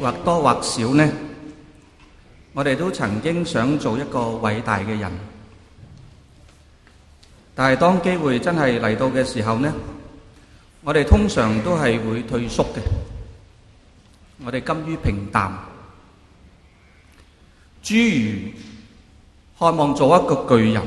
或多或少呢，我哋都曾經想做一個偉大嘅人，但係當機會真係嚟到嘅時候呢，我哋通常都係會退縮嘅，我哋甘於平淡，諸如渴望做一個巨人，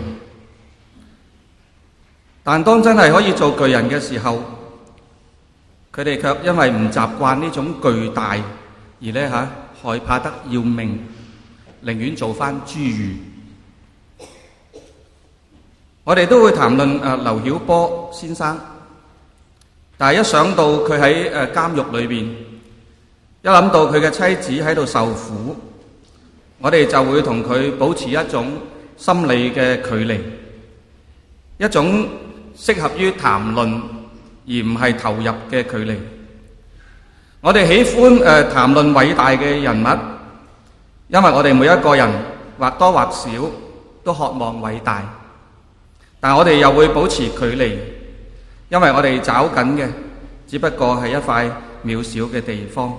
但當真係可以做巨人嘅時候，佢哋卻因為唔習慣呢種巨大，而呢害怕得要命，寧願做返侏儒。我哋都會談論劉曉波先生，但係一想到佢喺監獄裏邊，一諗到佢嘅妻子喺度受苦，我哋就會同佢保持一種心理嘅距離，一種適合於談論而唔係投入嘅距離。我哋喜歡談論偉大嘅人物，因為我哋每一個人或多或少都渴望偉大，但我哋又會保持距離，因為我哋找緊嘅只不過係一塊渺小嘅地方。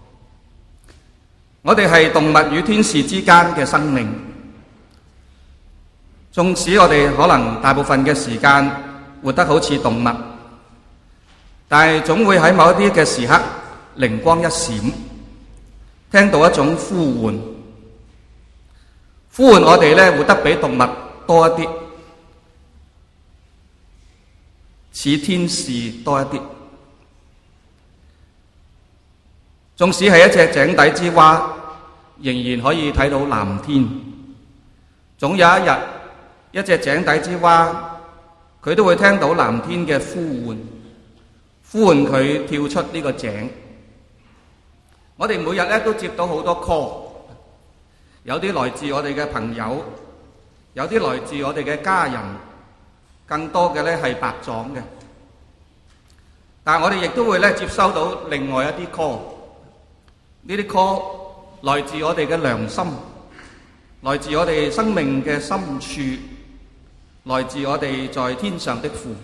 我哋係動物與天使之間嘅生命，縱使我哋可能大部分嘅時間活得好似動物，但係總會喺某一啲嘅時刻靈光一閃，聽到一種呼喚，呼喚我哋咧活得比動物多一啲，似天使多一啲。縱使係一隻井底之蛙，仍然可以睇到藍天。總有一日，一隻井底之蛙，佢都會聽到藍天嘅呼喚，呼喚佢跳出呢個井。我哋每日咧都接到好多 call， 有啲來自我哋嘅朋友，有啲來自我哋嘅家人，更多嘅咧係白撞嘅。但係我哋亦都會咧接收到另外一啲 call， 呢啲 call 來自我哋嘅良心，來自我哋生命嘅深處，來自我哋在天上的父。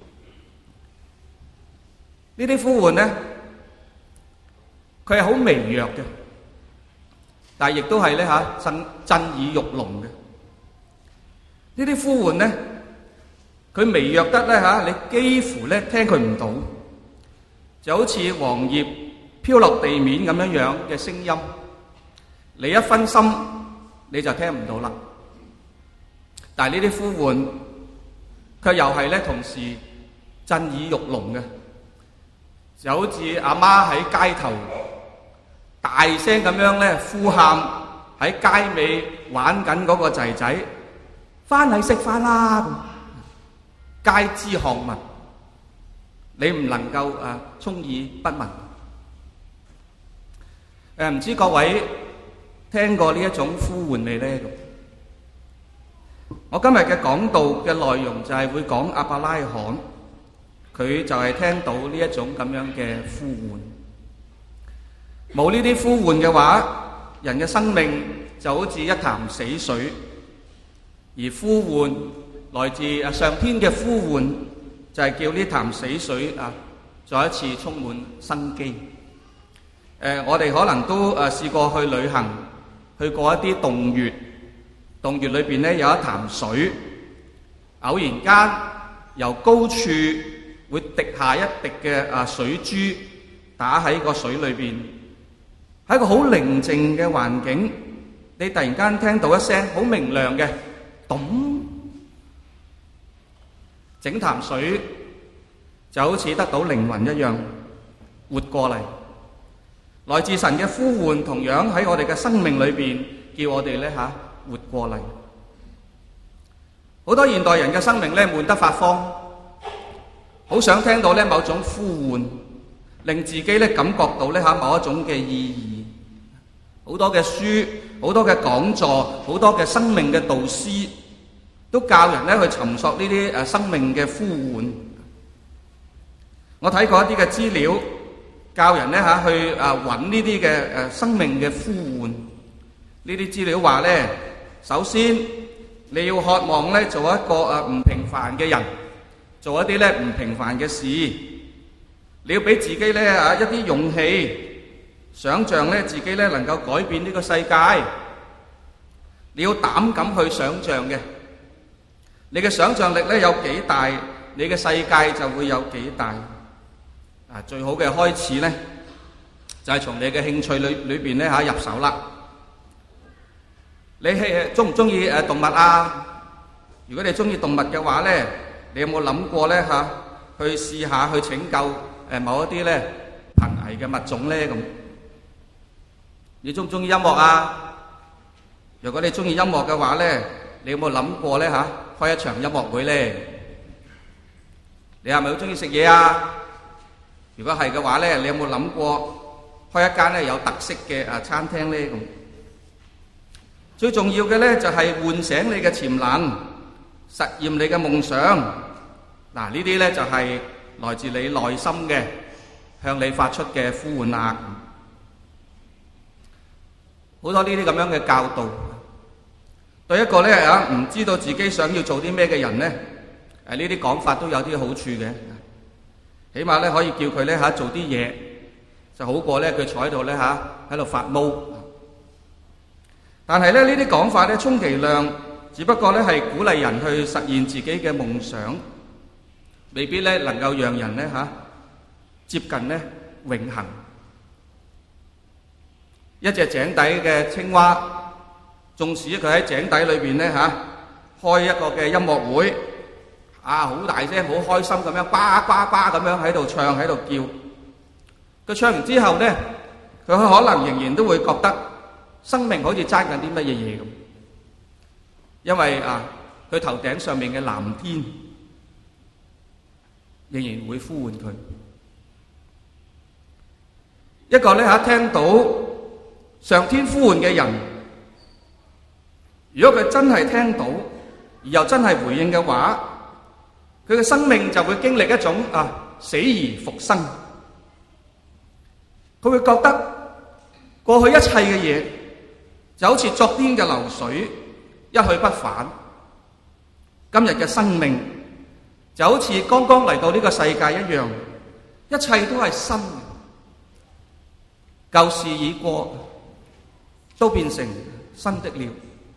呢啲呼喚呢，佢係好微弱嘅，但係亦都係咧震耳欲聾嘅。呢啲呼喚呢，佢微弱得咧你幾乎咧聽佢唔到，就好似黃葉飄落地面咁樣嘅聲音，你一分心你就聽唔到啦。但係呢啲呼喚，卻又係咧同時震耳欲聾嘅，就好似阿媽喺街頭大聲咁樣咧呼喊，喺街尾玩緊嗰個仔仔，返嚟食飯啦！街知巷聞，你唔能夠充耳不聞。唔知各位聽過呢一種呼喚未呢？我今日嘅講道嘅內容就係會講亞伯拉罕，佢就係聽到呢一種咁樣嘅呼喚。冇呢啲呼喚嘅話，人嘅生命就好似一潭死水，而呼喚來自上天嘅呼喚，就係叫呢潭死水再一次充滿生機。我哋可能都試過去旅行，去過一啲洞穴，洞穴裏邊咧有一潭水，偶然間由高處會滴下一滴嘅水珠打喺個水裏邊，喺一個好寧靜嘅環境，你突然間聽到一聲好明亮嘅咚，整潭水就好似得到靈魂一樣活過嚟。來自神嘅呼喚同樣喺我哋嘅生命裏邊叫我哋咧活過嚟。好多現代人嘅生命咧悶得發慌，好想聽到咧某種呼喚，令自己咧感覺到咧某一種嘅意義。好多嘅書，好多嘅講座，好多嘅生命嘅導師都教人咧去尋索呢啲生命嘅呼喚。我睇過一啲嘅資料，教人咧去揾呢啲嘅生命嘅呼喚。呢啲資料話咧，首先你要渴望咧做一個唔平凡嘅人，做一啲咧唔平凡嘅事。你要俾自己咧一啲勇氣， 想像咧自己咧能夠改變呢個世界，你要膽敢去想像嘅。你嘅想像力咧有幾大，你嘅世界就會有幾大。最好嘅開始咧，就係從你嘅興趣裏邊咧入手啦。你係中唔中意動物啊？如果你中意動物嘅話咧，你有冇諗過咧去試下去拯救某一啲咧瀕危嘅物種咧咁？你中唔中意音樂啊？如果你中意音樂嘅話咧，你有冇諗過咧開一場音樂會咧？你係咪好中意食嘢啊？如果係嘅話咧，你有冇諗過開一間咧有特色嘅餐廳咧咁？最重要嘅咧就係喚醒你嘅潛能，實現你嘅夢想。嗱，呢啲咧就係來自你內心嘅向你發出嘅呼喚啊！好多呢啲咁樣嘅教導，對一個咧唔知道自己想要做啲咩嘅人咧，呢啲講法都有啲好處嘅。起碼咧可以叫佢咧做啲嘢，就好過咧佢坐喺度咧喺度發毛。但係咧呢啲講法咧，充其量只不過咧係鼓勵人去實現自己嘅夢想，未必咧能夠讓人咧接近咧永恆。一隻井底嘅青蛙，縱使佢喺井底裏邊咧開一個嘅音樂會，好大聲，好開心咁樣，呱呱呱咁樣喺度唱喺度叫。佢唱完之後咧，佢可能仍然都會覺得生命好似爭緊啲乜嘢嘢咁，因為佢頭頂上面嘅藍天仍然會呼喚佢。一個咧聽到上天呼喚嘅人，如果佢真係聽到而又真係回應嘅話，佢嘅生命就會經歷一種死而復生。佢會覺得過去一切嘅嘢就好似昨天嘅流水，一去不返。今日嘅生命就好似剛剛嚟到呢個世界一樣，一切都係新嘅，舊事已過，都變成新的了。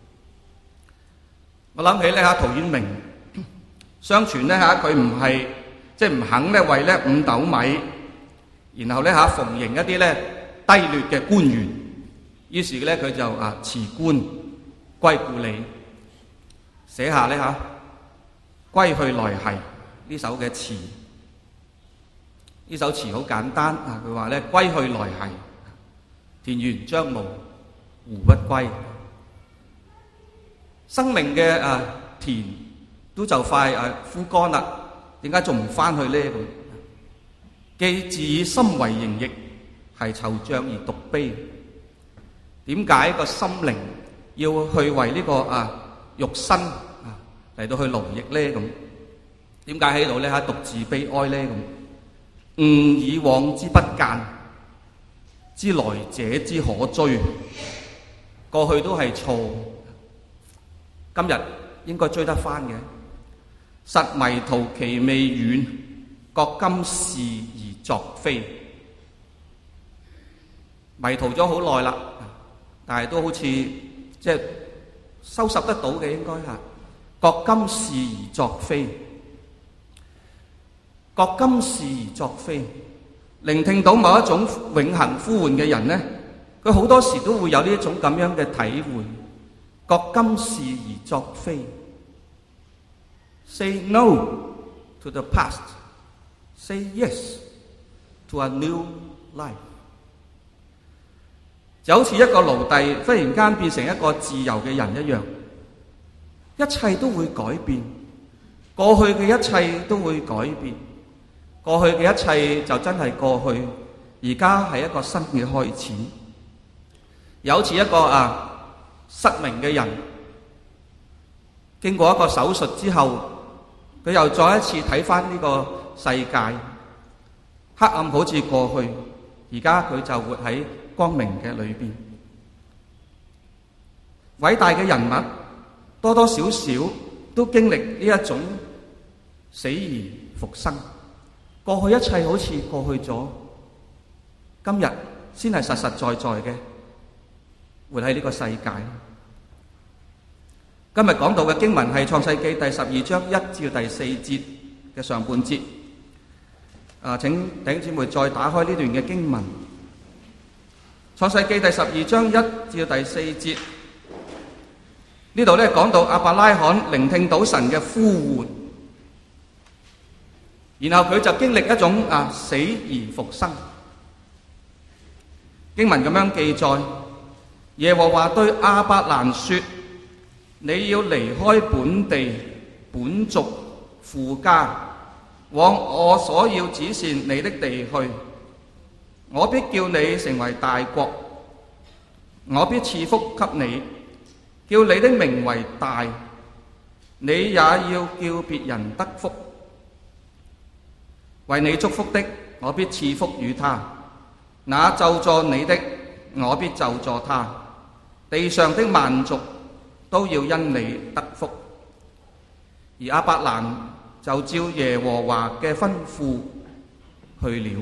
我諗起咧陶淵明，相傳咧佢唔係即係唔肯咧為咧5斗米，然後咧逢迎一啲咧低劣嘅官員，於是咧佢就辭官歸故里，寫下咧歸去來兮呢首嘅詞。呢首詞好簡單，佢話咧歸去來兮，田園將暮胡不歸。生命嘅田都就快枯乾啦，點解仲唔翻去咧？既自以心為形役，係惆悵而獨悲。點解個心靈要去為呢個肉身嚟到去勞役咧？咁點解喺度咧獨自悲哀咧？咁誤以往之不諫，知來者之可追。過去都係錯，今日應該追得翻嘅。實迷途其未遠，覺今是而昨非。迷途咗好耐啦，但係都好似即係收拾得到嘅，應該覺今是而昨非。覺今是而昨非，聆聽到某一種永恆呼喚嘅人呢，佢好多時都會有呢一種咁樣嘅體會。覺今是而昨非。Say no to the past. Say yes to a new life. 就好似一個奴隸忽然間變成一個自由嘅人一樣，一切都會改變，過去嘅一切都會改變，過去嘅一切就真係過去，而家係一個新嘅開始。有好似一個失明嘅人，經過一個手術之後，佢又再一次睇返呢個世界，黑暗好似過去，而家佢就活喺光明嘅裏邊。偉大嘅人物多多少少都經歷呢一種死而復生，過去一切好似過去咗，今日先係實實在在嘅活喺呢個世界。今日講到嘅經文係創世記第12章1至第4節嘅上半節。請弟兄姊妹再打開呢段嘅經文。創世記第12章1至第4節，呢度咧講到亞伯拉罕聆聽到神嘅呼喚，然後佢就經歷一種死而復生。經文咁樣記載，耶和華對亞伯蘭說：你要離開本地本族父家，往我所要指示你的地去。我必叫你成為大國，我必賜福給你，叫你的名為大，你也要叫別人得福。為你祝福的，我必賜福與他；那咒詛你的，我必咒詛他。地上的萬族都要因你得福。而亞伯蘭就照耶和華嘅吩咐去了。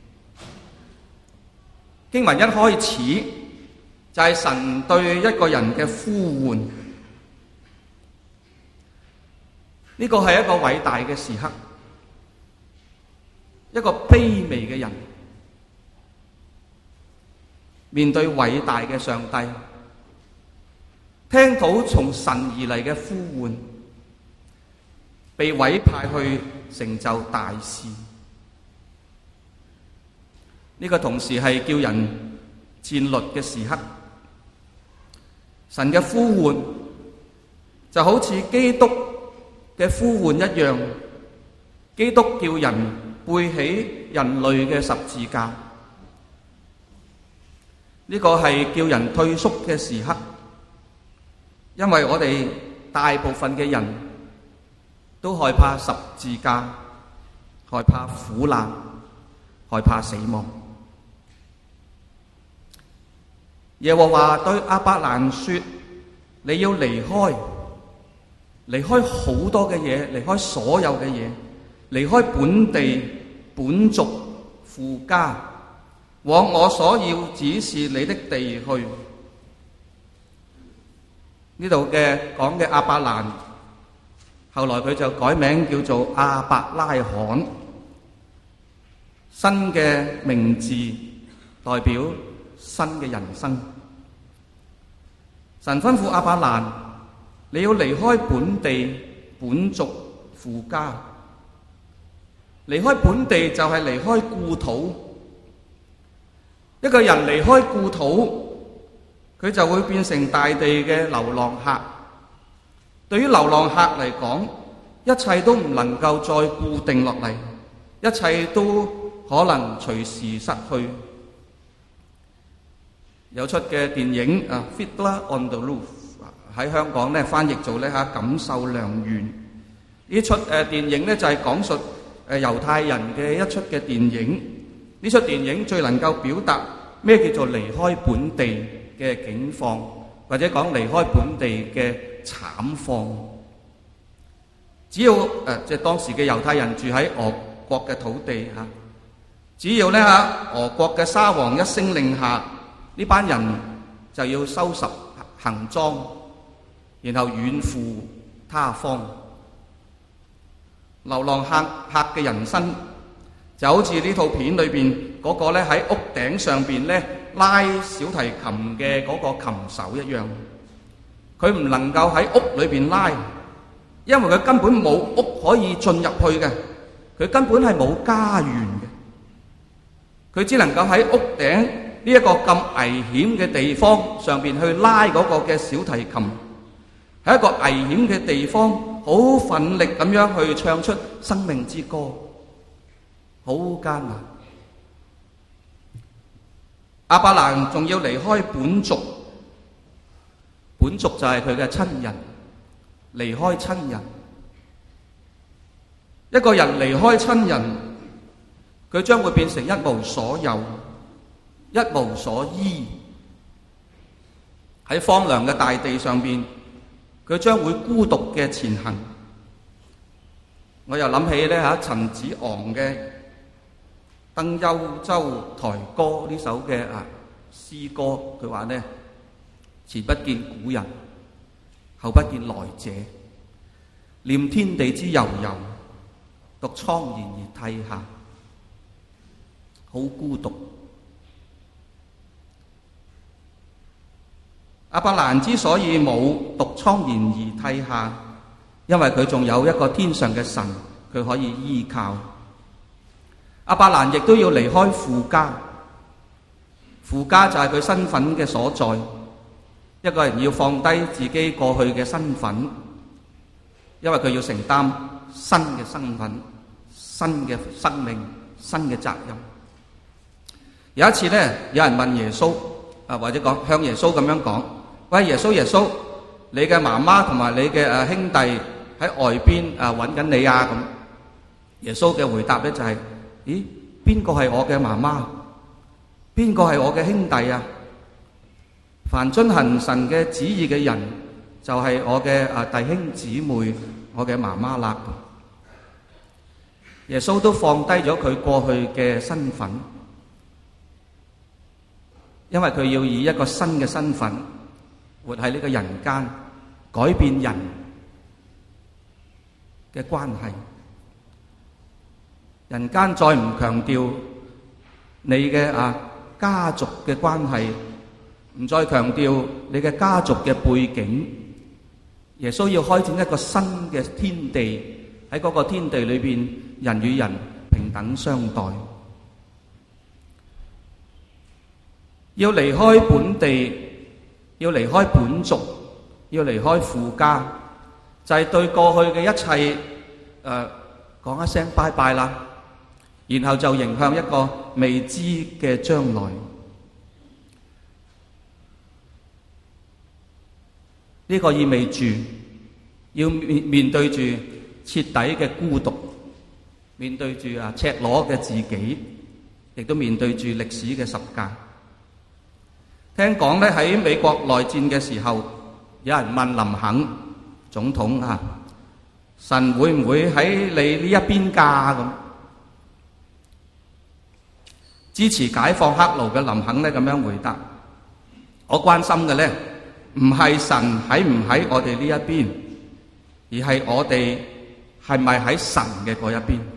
經文一開始就係神對一個人嘅呼喚，呢個係一個偉大嘅時刻，一個卑微嘅人面對偉大嘅上帝，聽到從神而嚟嘅呼喚，被委派去成就大事。呢個同時係叫人戰慄嘅時刻。神嘅呼喚就好似基督嘅呼喚一樣，基督叫人背起人類嘅十字架。呢個係叫人退縮嘅時刻，因為我哋大部分嘅人都害怕十字架，害怕苦難，害怕死亡。耶和華對亞伯蘭說：你要離開好多嘅嘢，離開所有嘅嘢，離開本地本族父家，往我所要指示你的地去。呢度嘅講嘅亞伯蘭，後來佢就改名叫做亞伯拉罕，新嘅名字代表新嘅人生。神吩咐亞伯蘭，你要離開本地本族父家。離開本地就係離開故土。一個人離開故土，佢就會變成大地嘅流浪客。對於流浪客嚟講，一切都唔能夠再固定落嚟，一切都可能隨時失去。有出嘅電影《Fiddler on the Roof》喺香港咧翻譯做感受良緣。呢出電影咧就係講述猶太人嘅一出嘅電影。呢出電影最能夠表達咩叫做離開本地嘅境況，或者講離開本地嘅慘況。只要即係當時嘅猶太人住喺俄國嘅土地嚇，只要俄國嘅沙皇一聲令下，呢班人就要收拾行裝，然後遠赴他方。流浪客嘅人生就好似呢套片裏邊嗰個喺屋頂上邊拉小提琴嘅嗰個琴手一樣，佢唔能夠喺屋裏邊拉，因為佢根本冇屋可以進入去嘅，佢根本係冇家園嘅，佢只能夠喺屋頂呢一個咁危險嘅地方上邊去拉嗰個嘅小提琴，喺一個危險嘅地方，好奮力咁樣去唱出生命之歌，好艱難。亞伯蘭仲要離開本族，本族就係佢嘅親人，離開親人。一個人離開親人，佢將會變成一無所有，一無所依。喺荒涼嘅大地上邊，佢將會孤獨嘅前行。我又諗起陳子昂嘅登幽州台歌呢首嘅詩歌，佢話呢：前不見古人，後不見來者，念天地之悠悠，獨愴然而涕下，好孤獨。亞伯蘭之所以冇獨愴然而涕下，因為佢仲有一個天上嘅神，佢可以依靠。亞伯蘭亦都要離開父家，父家就係佢身份嘅所在。一個人要放低自己過去嘅身份，因為佢要承擔新嘅身份、新嘅生命、新嘅責任。有一次呢，有人問耶穌或者向耶穌咁樣講：喂，耶穌，你嘅媽媽同埋你嘅兄弟喺外邊揾緊你啊！咁耶穌嘅回答呢就係：咦，邊個係我嘅媽媽？邊個係我嘅兄弟啊？凡遵行神嘅旨意嘅人，就係我嘅弟兄姊妹，我嘅媽媽啦。耶穌都放低咗佢過去嘅身份，因為佢要以一個新嘅身份活喺呢個人間，改變人嘅關係。人間再唔強調你嘅家族嘅關係，唔再強調你嘅家族嘅背景。耶穌要開展一個新嘅天地，喺嗰個天地裏邊，人與人平等相待。要離開本地，要離開本族，要離開父家，就係對過去嘅一切講一聲拜拜啦，然後就迎向一個未知嘅將來。呢個意味住要面對住徹底嘅孤獨，面對住赤裸嘅自己，亦都面對住歷史嘅十架。聽講咧，喺美國內戰嘅時候，有人問林肯總統神會唔會喺你呢一邊㗎？咁支持解放黑奴嘅林肯咧咁樣回答：我關心嘅咧，唔係神喺唔喺我哋呢一邊，而係我哋係咪喺神嘅嗰一邊。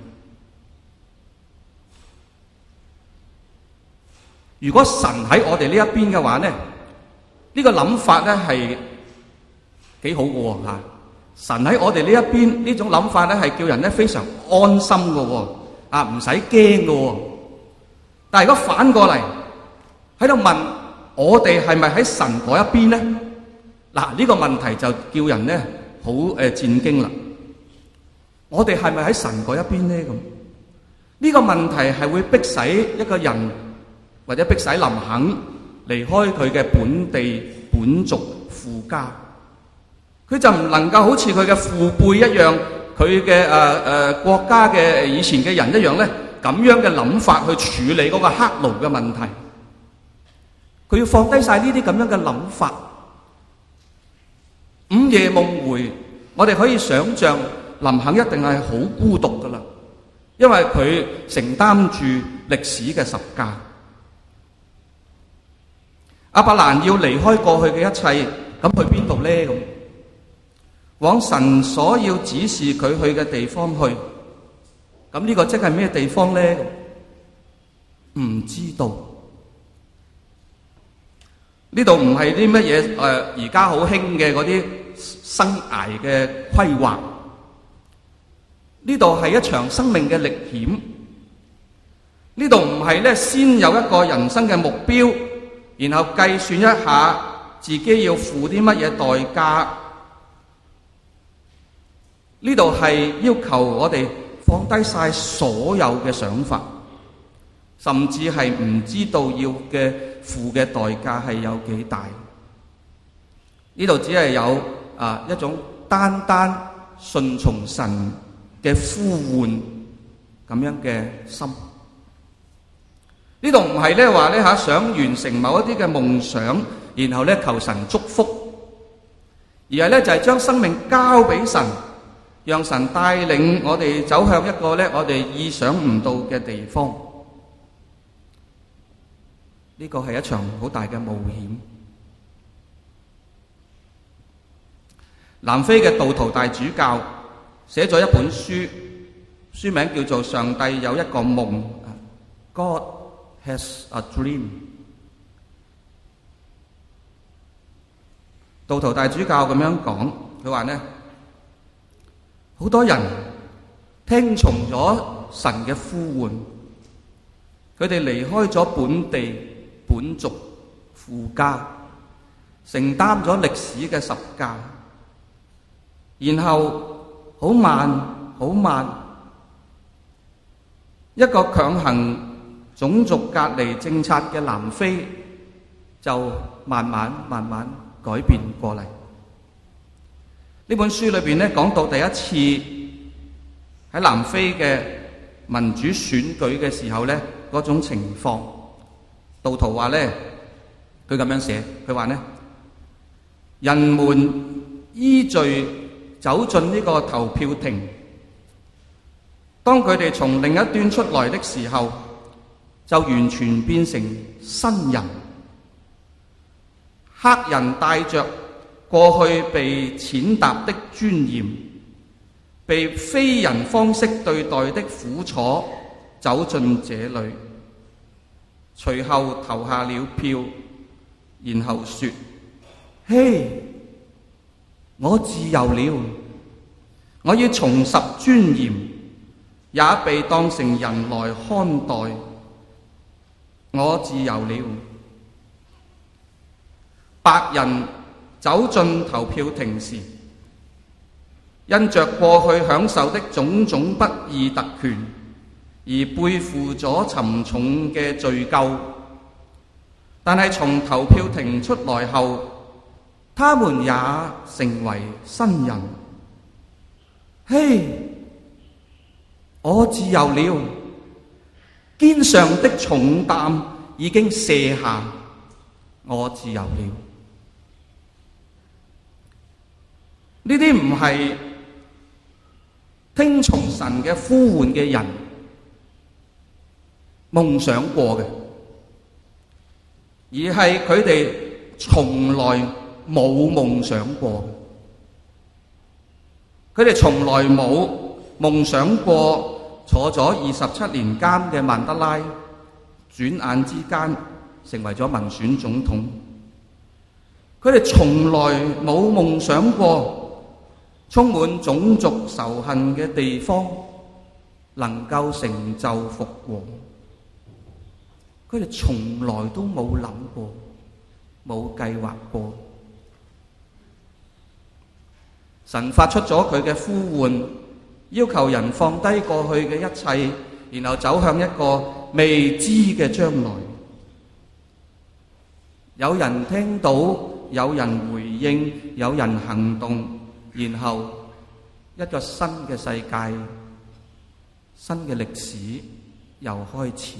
如果神喺我哋呢一邊嘅話呢，呢個諗法呢係幾好嘅吓。神喺我哋呢一邊，呢種諗法呢係叫人呢非常安心嘅，唔使驚嘅。但係如果反過嚟喺度問我哋係咪喺神嗰一邊呢？嗱，呢個問題就叫人呢好戰驚啦。我哋係咪喺神嗰一邊呢？咁呢個問題係會迫使一個人，或者迫使林肯離開佢嘅本地本族父家，佢就唔能夠好似佢嘅父輩一樣，佢嘅國家嘅以前嘅人一樣咧，咁樣嘅諗法去處理嗰個黑奴嘅問題。佢要放低晒呢啲咁樣嘅諗法。午夜夢回，我哋可以想象林肯一定係好孤獨噶啦，因為佢承擔住歷史嘅十架。亞伯蘭要離開過去嘅一切，咁去邊度呢？咁往神所要指示佢去嘅地方去。咁呢個即係咩地方呢？唔知道。呢度唔係啲乜嘢而家好興嘅嗰啲生涯嘅規劃。呢度係一場生命嘅歷險。呢度唔係咧先有一個人生嘅目標，然後計算一下自己要付啲乜嘢代價。呢度係要求我哋放低晒所有嘅想法，甚至係唔知道要嘅付嘅代價係有幾大。呢度只係有一種單單順從神嘅呼喚咁樣嘅心。呢度唔係咧話咧想完成某一啲嘅夢想，然後咧求神祝福，而係咧就係將生命交俾神，讓神帶領我哋走向一個咧我哋意想唔到嘅地方。 呢個係一場好大嘅冒險。南非嘅道圖大主教寫咗一本書，書名叫做《上帝有一個夢》，God has a dream。道圖大主教咁樣講，佢話呢，好多人聽從咗神嘅呼喚，佢哋離開咗本地本族父家，承擔咗歷史嘅十架，然後好慢好慢，一個強行種族隔離政策嘅南非就慢慢改變過嚟。呢本書裏邊咧講到第一次喺南非嘅民主選舉嘅時候咧嗰種情況，道圖話咧，佢咁樣寫，佢話咧，人們依序走進呢個投票亭，當佢哋從另一端出來的時候，就完全變成新人。黑人帶着過去被踐踏的尊嚴，被非人方式對待的苦楚走進這裏，隨後投下了票，然後說：嘿，我自由了，我要重拾尊嚴，也被當成人來看待，我自由了。白人走進投票亭時，因着過去享受的種種不義特權而背負咗沉重嘅罪疚，但係從投票亭出來後，他們也成為新人。嘿，我自由了，肩上的重擔已經卸下，我自由了。呢啲唔係聽從神嘅呼喚嘅人夢想過嘅，而係佢哋從來冇夢想過。佢哋從來冇夢想過坐咗27年監嘅曼德拉，轉眼之間成為咗民選總統。佢哋從來冇夢想過充滿種族仇恨嘅地方能夠成就復和，佢哋從來都冇諗過，冇計劃過。神發出咗佢嘅呼喚，要求人放低過去嘅一切，然後走向一個未知嘅將來。有人聽到，有人回應，有人行動，然後一個新嘅世界、新嘅歷史又開始。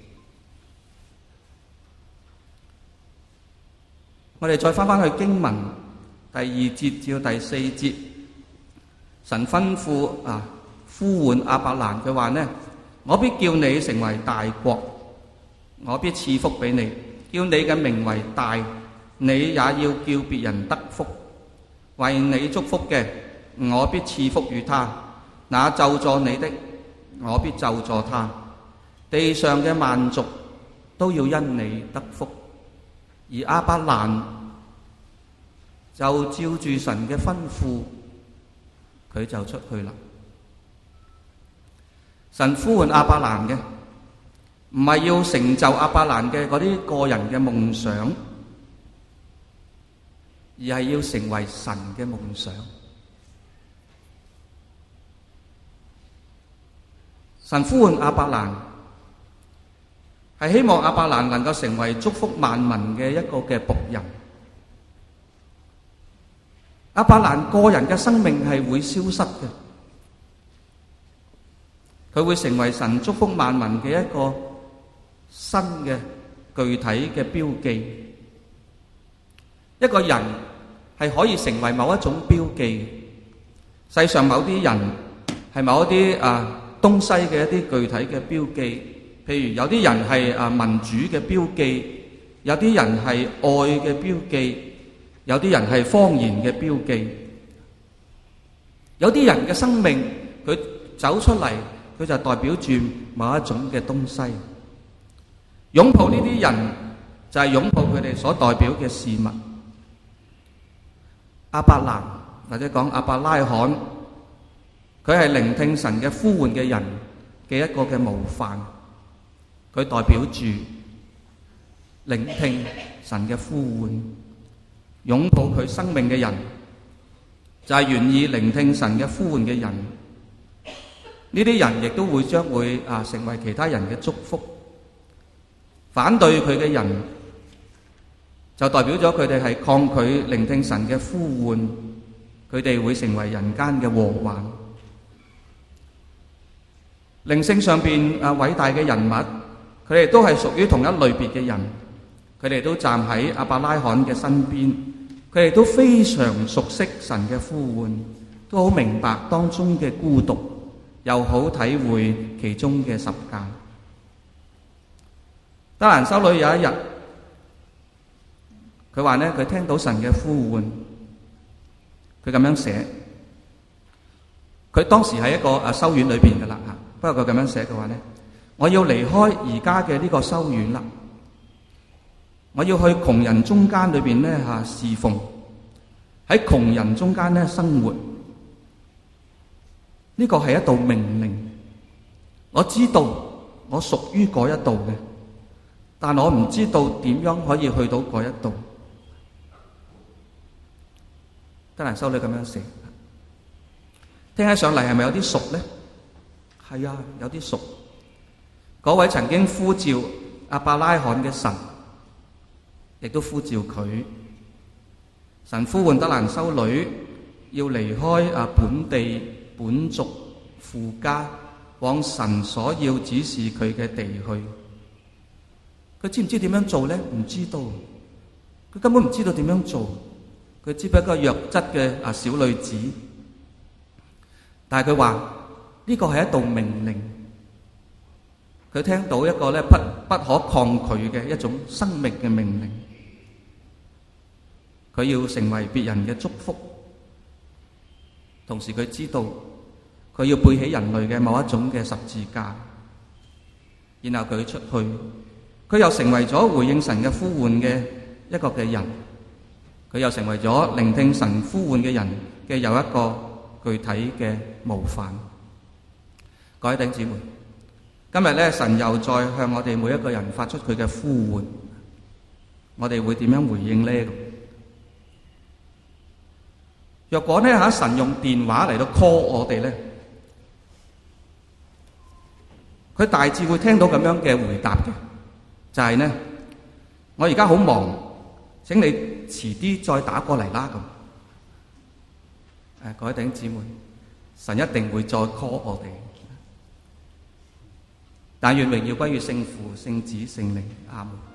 我哋再翻去經文第2節至到第4節，神吩咐呼喚亞伯蘭嘅話呢，我必叫你成為大國，我必賜福俾你，叫你嘅名為大，你也要叫別人得福。為你祝福嘅，我必賜福與他；那咒詛你的，我必咒詛他。地上嘅萬族都要因你得福。而亞伯蘭就照住神嘅吩咐，佢就出去啦。神呼喚亞伯蘭嘅，唔係要成就亞伯蘭嘅嗰啲個人嘅夢想，而係要成為神嘅夢想。神呼喚亞伯蘭，係希望亞伯蘭能夠成為祝福萬民嘅一個嘅僕人。亞伯蘭個人嘅生命係會消失嘅，佢會成為神祝福萬民嘅一個新嘅具體嘅標記。一個人係可以成為某一種標記，世上某啲人係某一啲東西嘅一啲具體嘅標記。譬如有啲人係民主嘅標記， 有啲人係愛嘅標記，有啲人係謊言嘅標記，有啲人嘅生命佢走出嚟，佢就代表住某一種嘅東西。擁抱呢啲人就係擁抱佢哋所代表嘅事物。亞伯蘭或者講亞伯拉罕，佢係聆聽神嘅呼喚嘅人嘅一個嘅模範，佢代表住聆聽神嘅呼喚，擁抱佢生命嘅人，就係願意聆聽神嘅呼喚嘅人。呢啲人亦都將會成為其他人嘅祝福。反對佢嘅人，就代表咗佢哋係抗拒聆聽神嘅呼喚，佢哋會成為人間嘅禍患。靈性上邊偉大嘅人物，佢哋都係屬於同一類別嘅人，佢哋都站喺亞伯拉罕嘅身邊，佢哋都非常熟悉神嘅呼喚，都好明白當中嘅孤獨，又好體會其中嘅十架。德蘭修女有一日，佢話呢，佢聽到神嘅呼喚，佢咁樣寫。佢當時喺一個修院裏邊噶啦吓，不過佢咁樣寫嘅話呢，我要離開而家嘅呢個修院啦，我要去窮人中間裏邊呢侍奉，喺窮人中間呢生活。呢個係一道命令，我知道我屬於嗰一度嘅，但我唔知道點樣可以去到嗰一度。德蘭修女咁樣寫，聽起上嚟係咪有啲熟呢？係啊，有啲熟。嗰位曾經呼召亞伯拉罕嘅神，亦都呼召佢。神呼喚德蘭修女要離開本地本族父家，往神所要指示佢嘅地去。佢知唔知點樣做呢？唔知道，佢根本唔知道點樣做。佢只不過弱質嘅小女子，但係佢話呢個係一道命令。佢聽到一個咧不可抗拒嘅一種生命嘅命令。佢要成為別人嘅祝福，同時佢知道佢要背起人類嘅某一種嘅十字架，然後佢出去，佢又成為咗回應神嘅呼喚嘅一個嘅人。佢又成為咗聆聽神呼喚嘅人嘅有一個具體嘅模範。各位弟兄姊妹，今日咧神又再向我哋每一個人發出佢嘅呼喚，我哋會點樣回應呢？若果呢神用電話嚟到 call 我哋咧，佢大致會聽到咁樣嘅回答嘅，就係呢：我而家好忙，請你遲啲再打過嚟啦咁。各位弟兄姊妹，神一定會再 call 我哋。但願榮耀歸於聖父、聖子、聖靈。阿門。